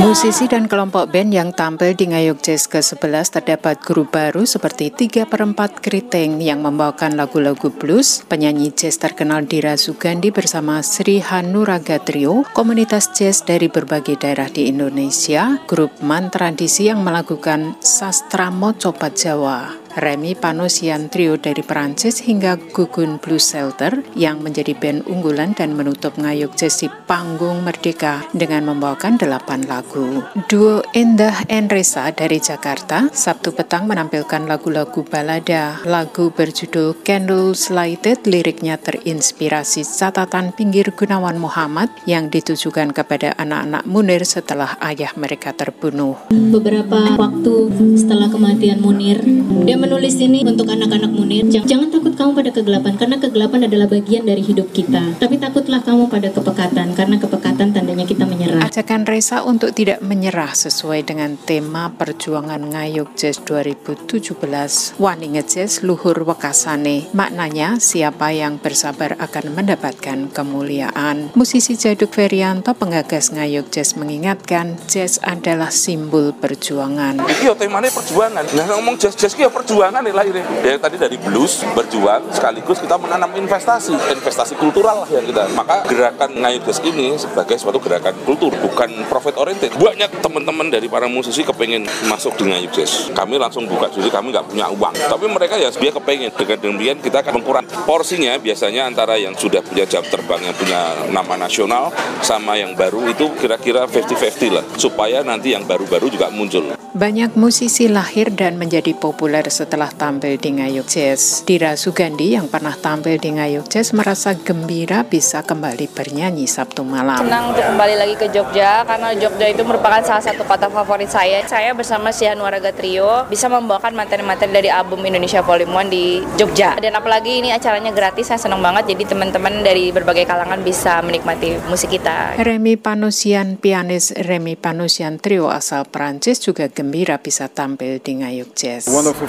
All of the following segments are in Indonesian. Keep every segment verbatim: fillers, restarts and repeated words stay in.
Musisi dan kelompok band yang tampil di Ngayog Jazz ke sebelas terdapat grup baru seperti tiga per empat Keriting yang membawakan lagu-lagu blues, penyanyi jazz terkenal Dira Sugandi bersama Sri Hanuraga Trio, komunitas jazz dari berbagai daerah di Indonesia, grup Man Tradisi yang melakukan sastra mocopat Jawa, Remy Panosian Trio dari Perancis hingga Gugun Blues Shelter yang menjadi band unggulan dan menutup Ngayog Jazz di panggung Merdeka dengan membawakan delapan lagu. Duo Endah and Resa dari Jakarta Sabtu petang menampilkan lagu-lagu balada. Lagu berjudul Candles Lighted liriknya terinspirasi catatan pinggir Gunawan Muhammad yang ditujukan kepada anak-anak Munir setelah ayah mereka terbunuh. Beberapa waktu setelah kematian Munir, dia menulis ini untuk anak-anak Munir. Jangan takut kamu pada kegelapan, karena kegelapan adalah bagian dari hidup kita. Tapi takutlah kamu pada kepekatan, karena kepekatan tandanya kita menyerah. Ajakan Resa untuk tidak menyerah sesuai dengan tema perjuangan Ngayog Jazz dua ribu tujuh belas. Wani Ngejazz Luhur Wekasane. Maknanya siapa yang bersabar akan mendapatkan kemuliaan. Musisi Jaduk Ferianto, penggagas Ngayog Jazz, mengingatkan jazz adalah simbol perjuangan. Iya, temanya perjuangan. Nah, ngomong jazz-jazz itu ya perjuangan nih lahirnya. Ya tadi dari blues, berjuang, sekaligus kita menanam investasi, investasi kultural lah yang kita. Maka gerakan Ngayog Jazz ini sebagai suatu gerakan kultur, bukan profit oriented. Banyak teman-teman dari para musisi kepengen masuk di Ngayog Jazz. Kami langsung buka diri, kami nggak punya uang. Tapi mereka ya dia kepengen. Dengan demikian kita akan mengurangi porsinya biasanya antara yang sudah punya jam terbang, yang punya nama nasional, sama yang baru itu kira-kira lima puluh lima puluh lah. Supaya nanti yang baru-baru juga muncul. Banyak musisi lahir dan menjadi populer setelah tampil di Ngayog Jazz. Dira Sugandi yang pernah tampil di Ngayog Jazz merasa gembira bisa kembali bernyanyi Sabtu malam. Senang untuk kembali lagi ke Jogja karena Jogja itu merupakan salah satu kota favorit saya. Saya bersama Sri Hanuraga Trio bisa membawakan materi-materi dari album Indonesia Volume satu di Jogja. Dan apalagi ini acaranya gratis, saya senang banget. Jadi teman-teman dari berbagai kalangan bisa menikmati musik kita. Remy Panosian, pianis Remy Panosian Trio asal Perancis juga gembira bisa tampil di Ngayog Jazz.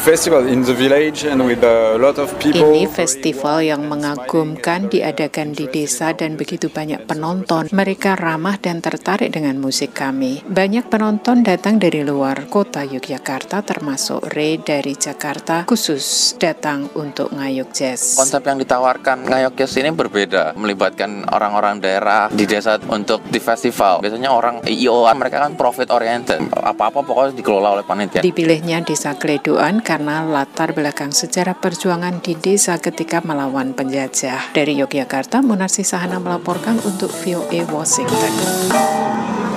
Ini festival yang mengagumkan, diadakan di desa dan begitu banyak penonton. Mereka ramah dan tertarik dengan musik kami. Banyak penonton datang dari luar kota Yogyakarta, termasuk Ray dari Jakarta khusus datang untuk Ngayog Jazz. Konsep yang ditawarkan Ngayog Jazz ini berbeda, melibatkan orang-orang daerah di desa untuk di festival. Biasanya orang I O A mereka kan profit oriented, apa-apa pokoknya dikelola oleh panitia. Dipilihnya Desa Kledoan karena latar belakang sejarah perjuangan di desa ketika melawan penjajah. Dari Yogyakarta, Munarsi Sahana melaporkan untuk V O A Washington.